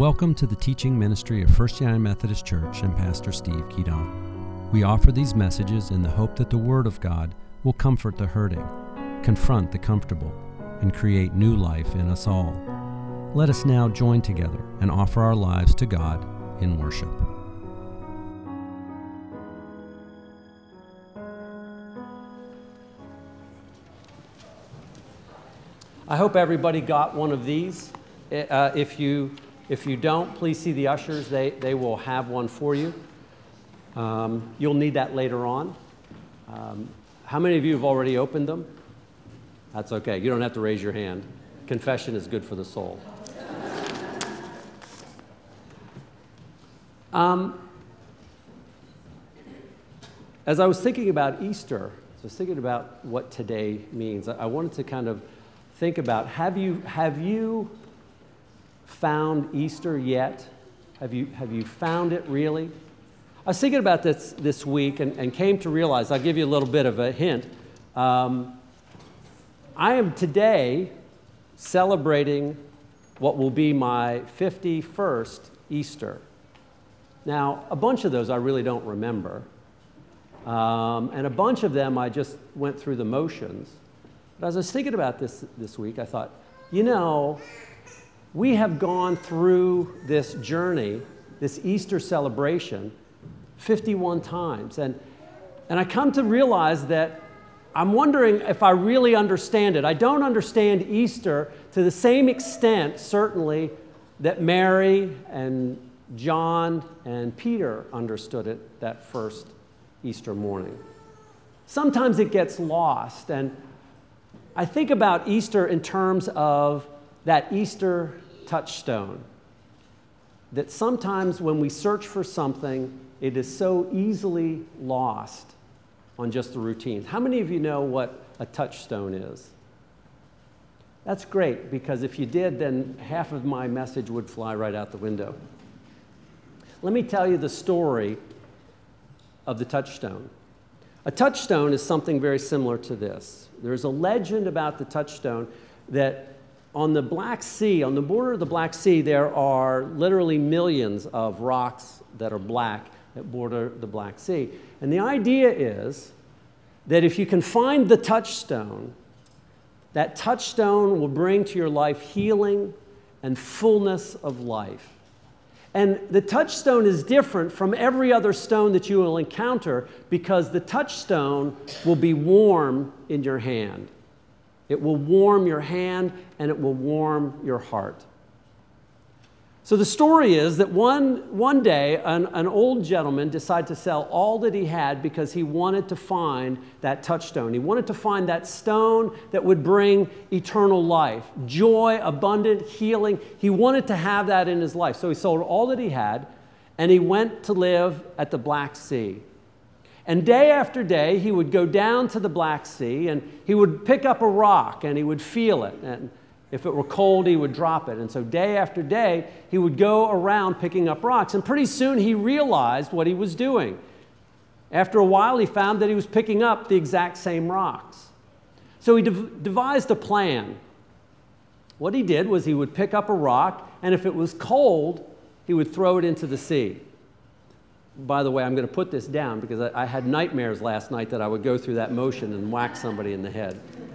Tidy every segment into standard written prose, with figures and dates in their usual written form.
Welcome to the teaching ministry of First United Methodist Church and Pastor Steve Keaton. We offer these messages in the hope that the Word of God will comfort the hurting, confront the comfortable, and create new life in us all. Let us now join together and offer our lives to God in worship. I hope everybody got one of these. If you don't, please see the ushers. They will have one for you. You'll need that later on. How many of you have already opened them? That's okay. You don't have to raise your hand. Confession is good for the soul. As I was thinking about Easter, I was thinking about what today means. I wanted to kind of think about, have you found Easter yet? Have you found it really? I was thinking about this week and came to realize, I'll give you a little bit of a hint. I am today celebrating what will be my 51st Easter. Now, a bunch of those I really don't remember. And a bunch of them I just went through the motions. But as I was thinking about this week, I thought, we have gone through this journey, this Easter celebration, 51 times. And I come to realize that I'm wondering if I really understand it. I don't understand Easter to the same extent, certainly, that Mary and John and Peter understood it that first Easter morning. Sometimes it gets lost, and I think about Easter in terms of that Easter touchstone, that sometimes when we search for something, it is so easily lost on just the routine. How many of you know what a touchstone is? That's great, because if you did, then half of my message would fly right out the window. Let me tell you the story of the touchstone. A touchstone is something very similar to this. There's a legend about the touchstone that on the Black Sea, on the border of the Black Sea, there are literally millions of rocks that are black that border the Black Sea. And the idea is that if you can find the touchstone, that touchstone will bring to your life healing and fullness of life. And the touchstone is different from every other stone that you will encounter because the touchstone will be warm in your hand. It will warm your hand and it will warm your heart. So the story is that one day an old gentleman decided to sell all that he had because he wanted to find that touchstone. He wanted to find that stone that would bring eternal life, joy, abundant healing. He wanted to have that in his life. So he sold all that he had and he went to live at the Black Sea. And day after day, he would go down to the Black Sea and he would pick up a rock and he would feel it. And if it were cold, he would drop it. And so day after day, he would go around picking up rocks. And pretty soon he realized what he was doing. After a while, he found that he was picking up the exact same rocks. So he devised a plan. What he did was he would pick up a rock, and if it was cold, he would throw it into the sea. By the way, I'm going to put this down because I had nightmares last night that I would go through that motion and whack somebody in the head.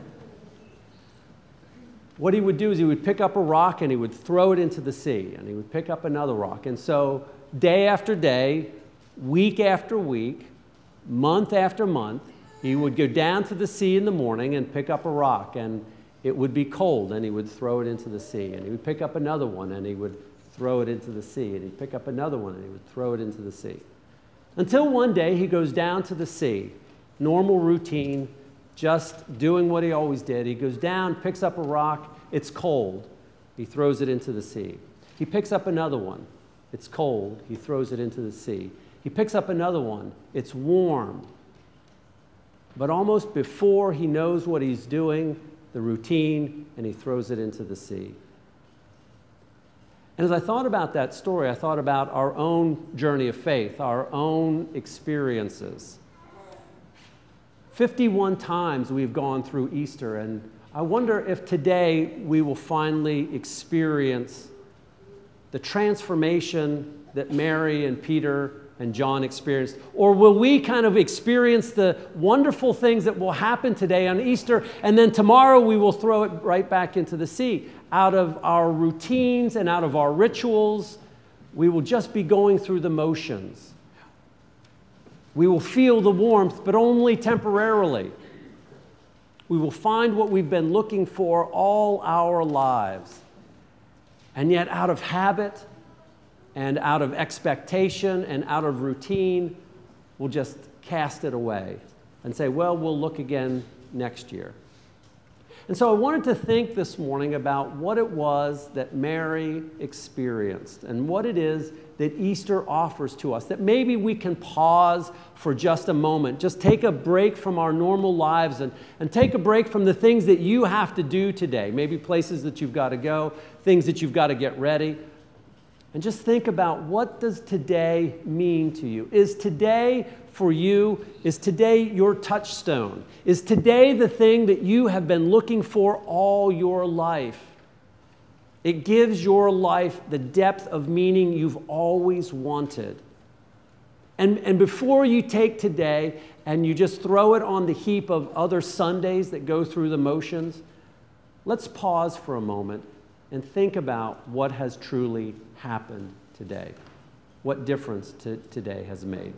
What he would do is he would pick up a rock and he would throw it into the sea, and he would pick up another rock. And so day after day, week after week, month after month, he would go down to the sea in the morning and pick up a rock, and it would be cold, and he would throw it into the sea. And he would pick up another one, and he would throw it into the sea. And he'd pick up another one, and he would throw it into the sea. Until one day he goes down to the sea, normal routine, just doing what he always did. He goes down, picks up a rock, it's cold, he throws it into the sea. He picks up another one, it's cold, he throws it into the sea. He picks up another one, it's warm. But almost before he knows what he's doing, the routine, and he throws it into the sea. And as I thought about that story, I thought about our own journey of faith, our own experiences. 51 times we've gone through Easter, and I wonder if today we will finally experience the transformation that Mary and Peter and John experienced? Or will we kind of experience the wonderful things that will happen today on Easter, and then tomorrow we will throw it right back into the sea? Out of our routines and out of our rituals, we will just be going through the motions. We will feel the warmth, but only temporarily. We will find what we've been looking for all our lives. And yet, out of habit and out of expectation and out of routine, we'll just cast it away and say, well, we'll look again next year. And so I wanted to think this morning about what it was that Mary experienced and what it is that Easter offers to us, that maybe we can pause for just a moment, just take a break from our normal lives and take a break from the things that you have to do today, maybe places that you've got to go, things that you've got to get ready, and just think about, what does today mean to you? Is today for you, is today your touchstone? Is today the thing that you have been looking for all your life? It gives your life the depth of meaning you've always wanted. And before you take today and you just throw it on the heap of other Sundays that go through the motions, let's pause for a moment and think about what has truly happened today. What difference today has made.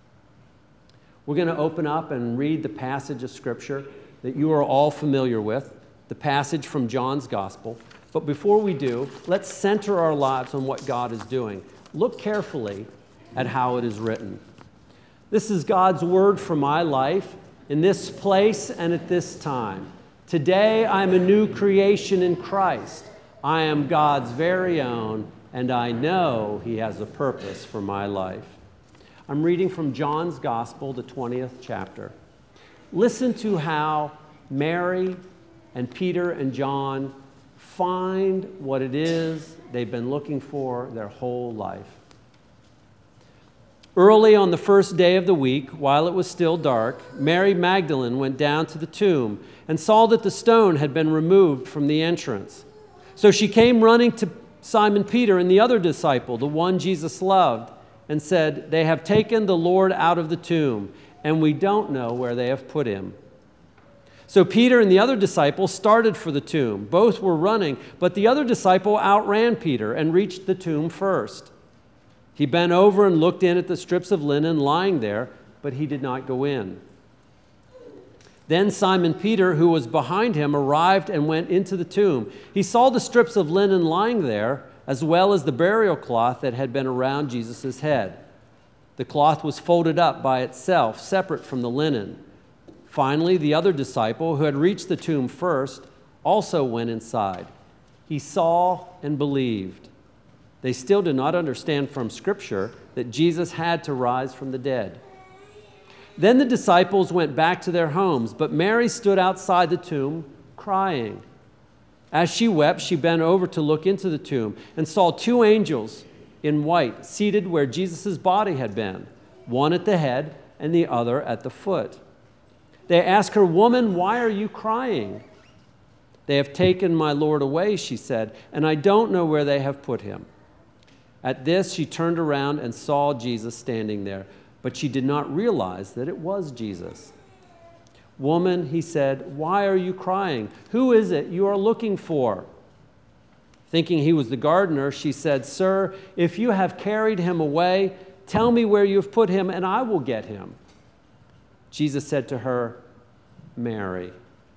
We're going to open up and read the passage of Scripture that you are all familiar with, the passage from John's Gospel. But before we do, let's center our lives on what God is doing. Look carefully at how it is written. This is God's word for my life in this place and at this time. Today I am a new creation in Christ. I am God's very own, and I know He has a purpose for my life. I'm reading from John's Gospel, the 20th chapter. Listen to how Mary and Peter and John find what it is they've been looking for their whole life. Early on the first day of the week, while it was still dark, Mary Magdalene went down to the tomb and saw that the stone had been removed from the entrance. So she came running to Simon Peter and the other disciple, the one Jesus loved, and said, "They have taken the Lord out of the tomb, and we don't know where they have put him." So Peter and the other disciple started for the tomb. Both were running, but the other disciple outran Peter and reached the tomb first. He bent over and looked in at the strips of linen lying there, but he did not go in. Then Simon Peter, who was behind him, arrived and went into the tomb. He saw the strips of linen lying there, as well as the burial cloth that had been around Jesus' head. The cloth was folded up by itself, separate from the linen. Finally, the other disciple, who had reached the tomb first, also went inside. He saw and believed. They still did not understand from Scripture that Jesus had to rise from the dead. Then the disciples went back to their homes, but Mary stood outside the tomb, crying. As she wept, she bent over to look into the tomb and saw two angels in white seated where Jesus' body had been, one at the head and the other at the foot. They asked her, "Woman, why are you crying?" "They have taken my Lord away," she said, "and I don't know where they have put him." At this, she turned around and saw Jesus standing there, but she did not realize that it was Jesus. "Woman," he said, "why are you crying? Who is it you are looking for?" Thinking he was the gardener, she said, "Sir, if you have carried him away, tell me where you have put him, and I will get him." Jesus said to her, "Mary."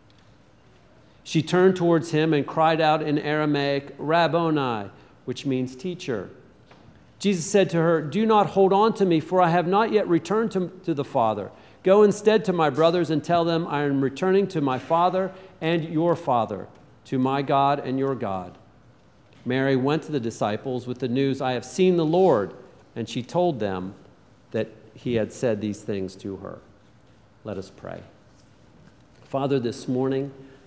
She turned towards him and cried out in Aramaic, "Rabboni," which means teacher. Jesus said to her, "Do not hold on to me, for I have not yet returned to the Father. Go instead to my brothers and tell them I am returning to my Father and your Father, to my God and your God." Mary went to the disciples with the news, "I have seen the Lord," and she told them that he had said these things to her. Let us pray. Father, this morning,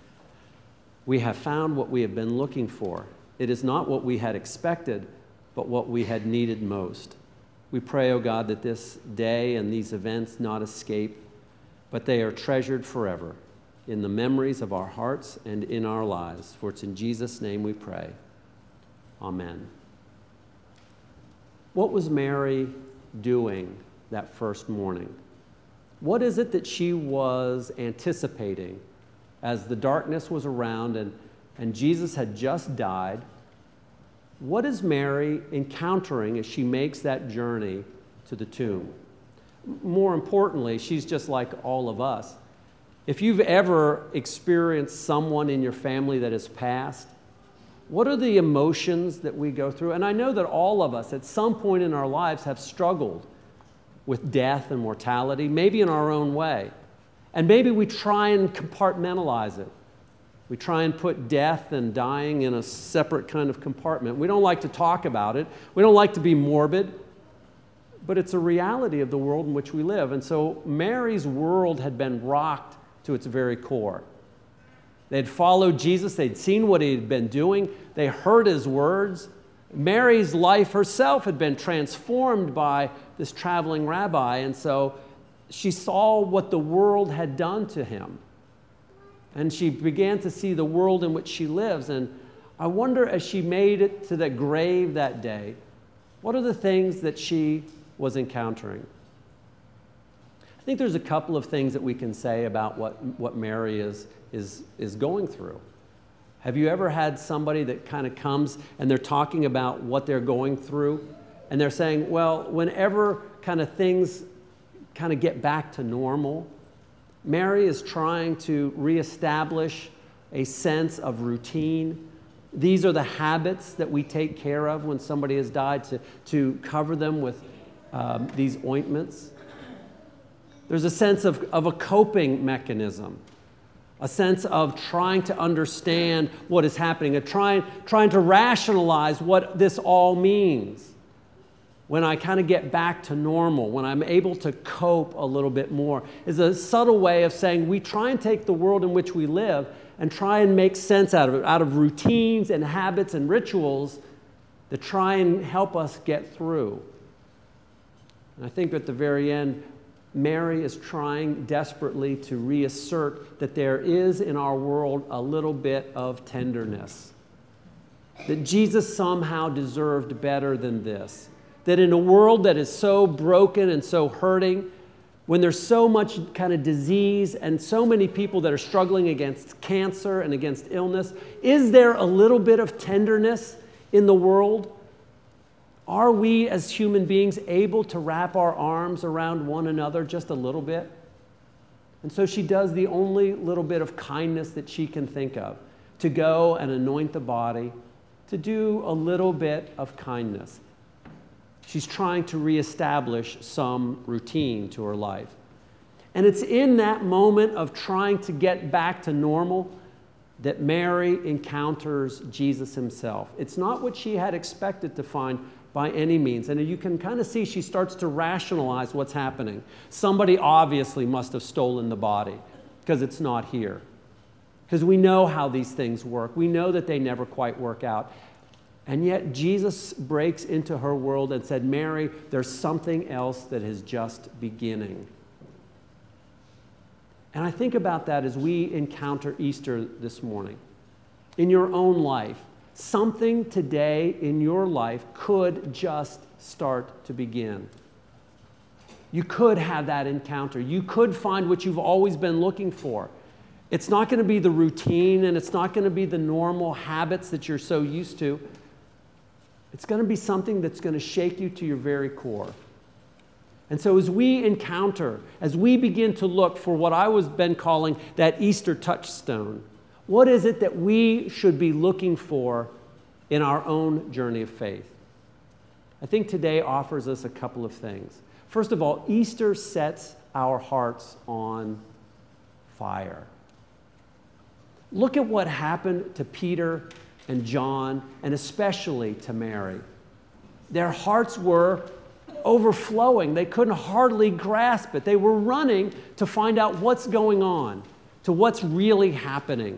we have found what we have been looking for. It is not what we had expected, but what we had needed most. We pray, O God, that this day and these events not escape, but they are treasured forever in the memories of our hearts and in our lives. For it's in Jesus' name we pray. Amen. What was Mary doing that first morning? What is it that she was anticipating as the darkness was around and Jesus had just died? What is Mary encountering as she makes that journey to the tomb? More importantly, she's just like all of us. If you've ever experienced someone in your family that has passed, what are the emotions that we go through? And I know that all of us at some point in our lives have struggled with death and mortality, maybe in our own way. And maybe we try and compartmentalize it. We try and put death and dying in a separate kind of compartment. We don't like to talk about it. We don't like to be morbid. But it's a reality of the world in which we live. And so Mary's world had been rocked to its very core. They'd followed Jesus. They'd seen what he had been doing. They heard his words. Mary's life herself had been transformed by this traveling rabbi. And so she saw what the world had done to him. And she began to see the world in which she lives. And I wonder, as she made it to the grave that day, what are the things that she was encountering? I think there's a couple of things that we can say about what Mary is going through. Have you ever had somebody that kind of comes and they're talking about what they're going through, and they're saying, well, whenever kind of things kind of get back to normal, Mary is trying to reestablish a sense of routine. These are the habits that we take care of when somebody has died, to cover them with these ointments. There's a sense of a coping mechanism, a sense of trying to understand what is happening, of trying to rationalize what this all means. When I kind of get back to normal, when I'm able to cope a little bit more, is a subtle way of saying we try and take the world in which we live and try and make sense out of it, out of routines and habits and rituals that try and help us get through. And I think at the very end, Mary is trying desperately to reassert that there is in our world a little bit of tenderness, that Jesus somehow deserved better than this, that in a world that is so broken and so hurting, when there's so much kind of disease and so many people that are struggling against cancer and against illness, is there a little bit of tenderness in the world? Are we as human beings able to wrap our arms around one another just a little bit? And so she does the only little bit of kindness that she can think of, to go and anoint the body, to do a little bit of kindness. She's trying to reestablish some routine to her life. And it's in that moment of trying to get back to normal that Mary encounters Jesus himself. It's not what she had expected to find by any means. And you can kind of see she starts to rationalize what's happening. Somebody obviously must have stolen the body because it's not here. Because we know how these things work. We know that they never quite work out. And yet Jesus breaks into her world and said, Mary, there's something else that is just beginning. And I think about that as we encounter Easter this morning. In your own life, something today in your life could just start to begin. You could have that encounter. You could find what you've always been looking for. It's not going to be the routine, and it's not going to be the normal habits that you're so used to. It's going to be something that's going to shake you to your very core. And so as we encounter, as we begin to look for what I was been calling that Easter touchstone, what is it that we should be looking for in our own journey of faith? I think today offers us a couple of things. First of all, Easter sets our hearts on fire. Look at what happened to Peter and John, and especially to Mary. Their hearts were overflowing. They couldn't hardly grasp it. They were running to find out what's going on, to what's really happening.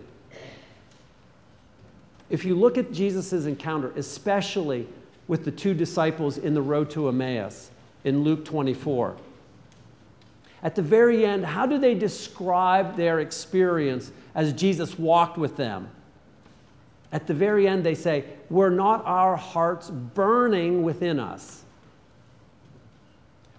If you look at Jesus' encounter, especially with the two disciples in the road to Emmaus in Luke 24, at the very end, how do they describe their experience as Jesus walked with them? At the very end, they say, were not our hearts burning within us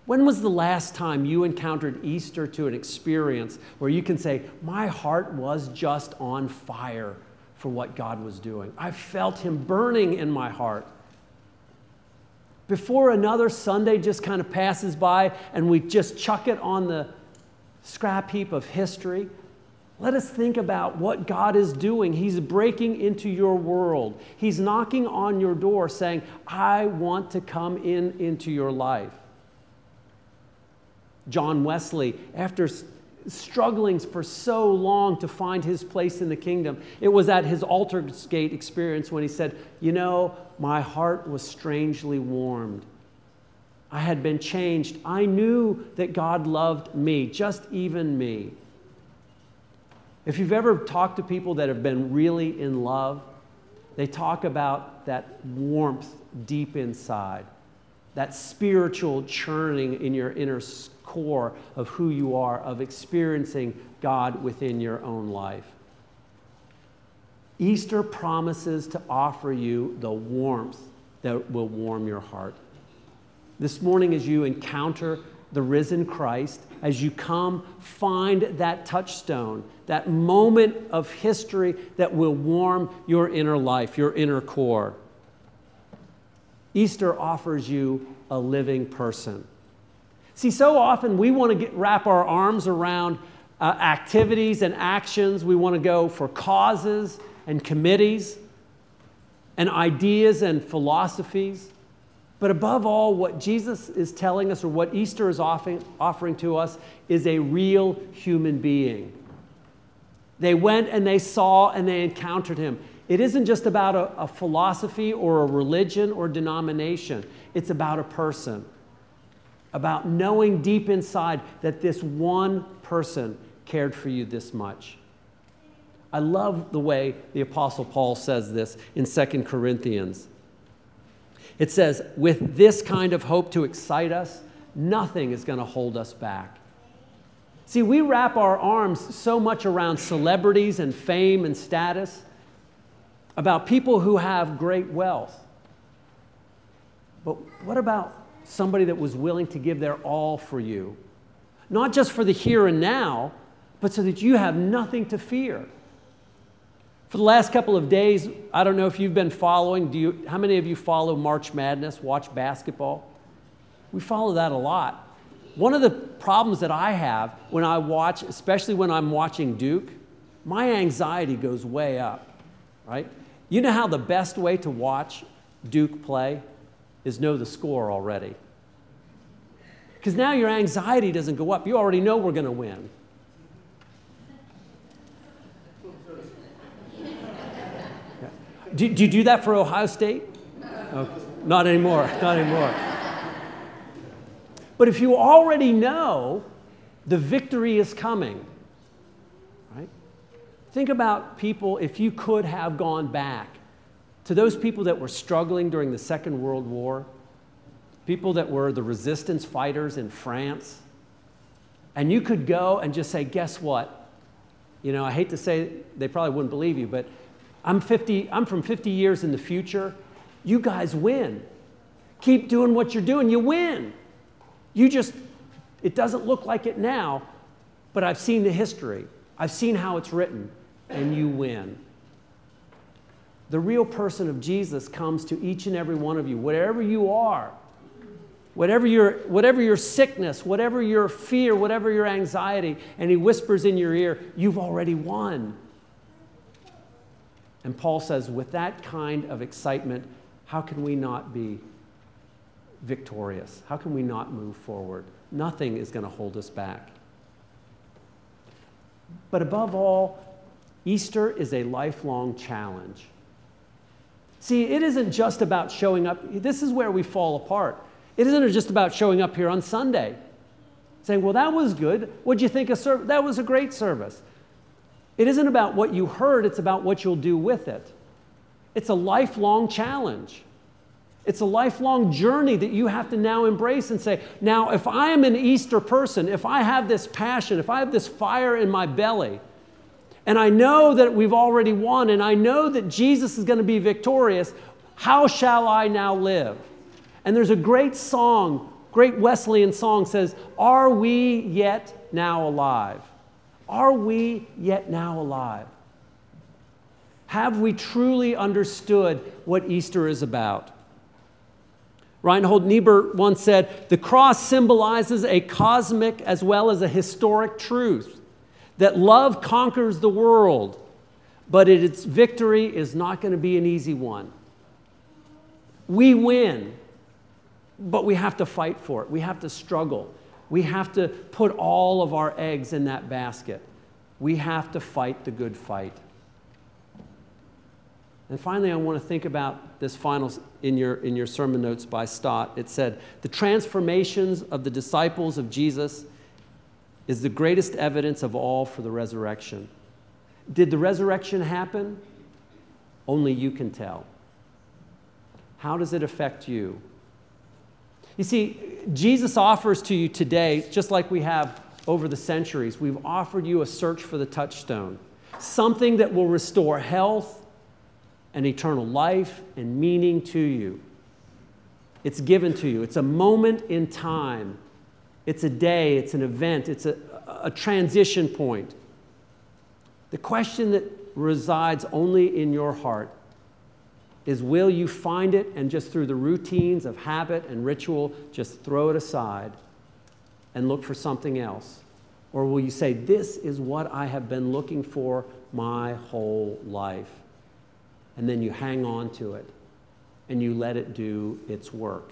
When was the last time you encountered Easter to an experience where you can say, my heart was just on fire for what God was doing? I felt Him burning in my heart. Before another Sunday just kind of passes by and we just chuck it on the scrap heap of history, let us think about what God is doing. He's breaking into your world. He's knocking on your door saying, I want to come into your life. John Wesley, after struggling for so long to find his place in the kingdom, it was at his Aldersgate experience when he said, you know, my heart was strangely warmed. I had been changed. I knew that God loved me, just even me. If you've ever talked to people that have been really in love, they talk about that warmth deep inside, that spiritual churning in your inner core of who you are, of experiencing God within your own life. Easter promises to offer you the warmth that will warm your heart. This morning, as you encounter the risen Christ, as you come, find that touchstone, that moment of history that will warm your inner life, your inner core. Easter offers you a living person. See, so often we want to wrap our arms around activities and actions. We want to go for causes and committees and ideas and philosophies. But above all, what Jesus is telling us, or what Easter is offering to us, is a real human being. They went and they saw and they encountered Him. It isn't just about a philosophy or a religion or denomination. It's about a person. About knowing deep inside that this one person cared for you this much. I love the way the Apostle Paul says this in 2 Corinthians. It says, with this kind of hope to excite us, nothing is going to hold us back. See, we wrap our arms so much around celebrities and fame and status, about people who have great wealth. But what about somebody that was willing to give their all for you? Not just for the here and now, but so that you have nothing to fear. For the last couple of days, I don't know if you've been following, how many of you follow March Madness, watch basketball? We follow that a lot. One of the problems that I have when I watch, especially when I'm watching Duke, my anxiety goes way up, right? You know how the best way to watch Duke play is know the score already. Because now your anxiety doesn't go up. You already know we're going to win. Do you do that for Ohio State? Oh, not anymore, not anymore. But if you already know the victory is coming, right? Think about people, if you could have gone back to those people that were struggling during the Second World War, people that were the resistance fighters in France, and you could go and just say, guess what? You know, I hate to say, they probably wouldn't believe you, but I'm from 50 years in the future. You guys win. Keep doing what you're doing. You win. It doesn't look like it now, but I've seen the history. I've seen how it's written, and you win. The real person of Jesus comes to each and every one of you, wherever you are, whatever your sickness, whatever your fear, whatever your anxiety, and He whispers in your ear, you've already won. And Paul says, with that kind of excitement, how can we not be victorious? How can we not move forward? Nothing is going to hold us back. But above all, Easter is a lifelong challenge. See, it isn't just about showing up. This is where we fall apart. It isn't just about showing up here on Sunday, saying, well, that was good. What'd you think of service? That was a great service. It isn't about what you heard, it's about what you'll do with it. It's a lifelong challenge. It's a lifelong journey that you have to now embrace and say, now, if I am an Easter person, if I have this passion, if I have this fire in my belly, and I know that we've already won, and I know that Jesus is going to be victorious, how shall I now live? And there's a great great Wesleyan song says, "Are we yet now alive? Are we yet now alive?" Have we truly understood what Easter is about? Reinhold Niebuhr once said, "The cross symbolizes a cosmic as well as a historic truth, that love conquers the world, but its victory is not going to be an easy one. We win, but we have to fight for it. We have to struggle. We have to put all of our eggs in that basket. We have to fight the good fight." And finally, I want to think about this final in your sermon notes by Stott. It said, "The transformations of the disciples of Jesus is the greatest evidence of all for the resurrection." Did the resurrection happen? Only you can tell. How does it affect you? You see, Jesus offers to you today, just like we have over the centuries, we've offered you a search for the touchstone, something that will restore health and eternal life and meaning to you. It's given to you. It's a moment in time. It's a day. It's an event. It's a transition point. The question that resides only in your heart is, will you find it and just through the routines of habit and ritual, just throw it aside and look for something else? Or will you say, "This is what I have been looking for my whole life"? And then you hang on to it and you let it do its work.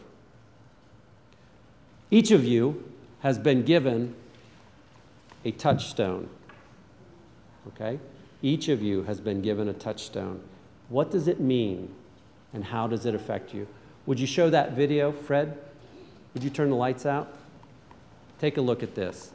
Each of you has been given a touchstone. Okay? Each of you has been given a touchstone. What does it mean and how does it affect you? Would you show that video, Fred? Would you turn the lights out? Take a look at this.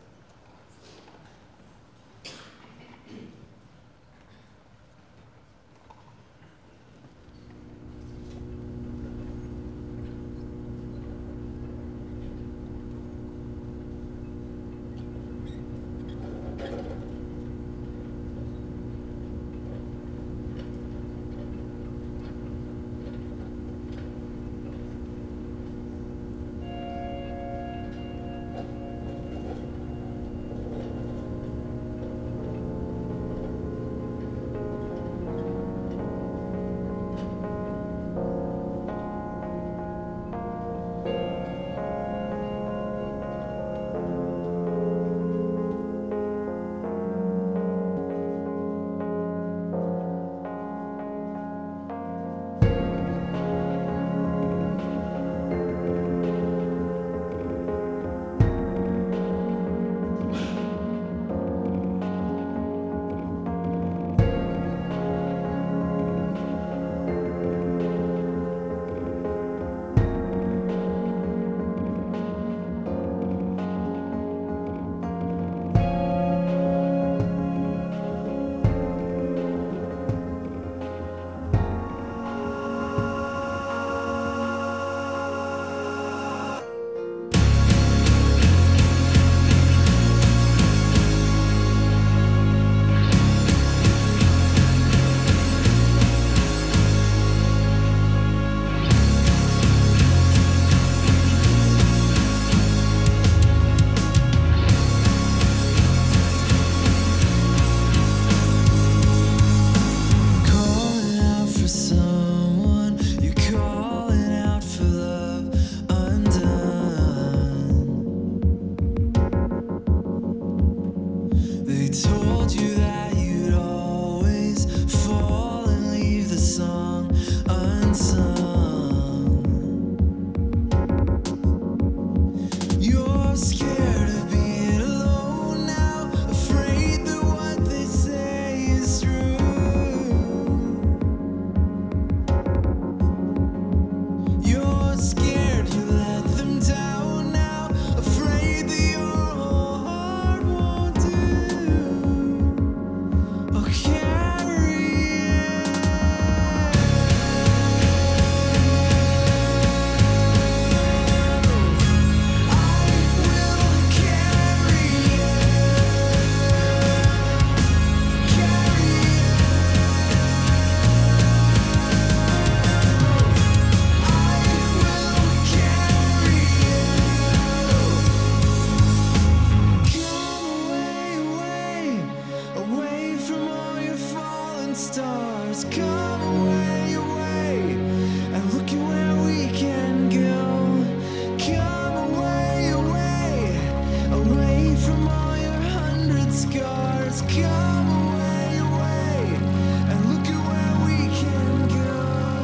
scars. Come away, away, and look at where we can go. Come away, away, away from all your 100 scars. Come away, away, and look at where we can go.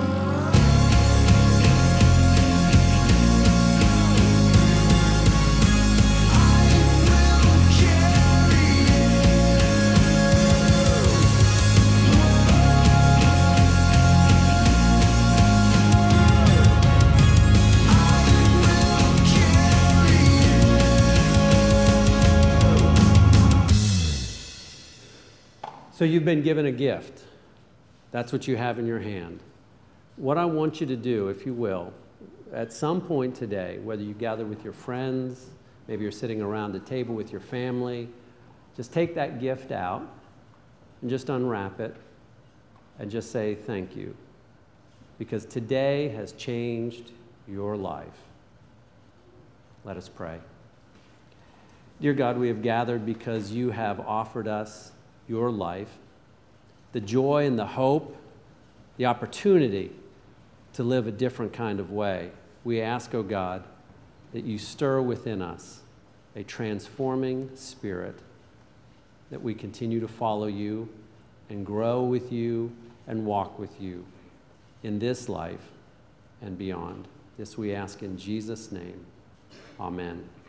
So you've been given a gift. That's what you have in your hand. What I want you to do, if you will, at some point today, whether you gather with your friends, maybe you're sitting around a table with your family, just take that gift out and just unwrap it and just say thank you. Because today has changed your life. Let us pray. Dear God, we have gathered because you have offered us your life, the joy and the hope, the opportunity to live a different kind of way. We ask, O God, that you stir within us a transforming spirit, that we continue to follow you and grow with you and walk with you in this life and beyond. This we ask in Jesus' name. Amen.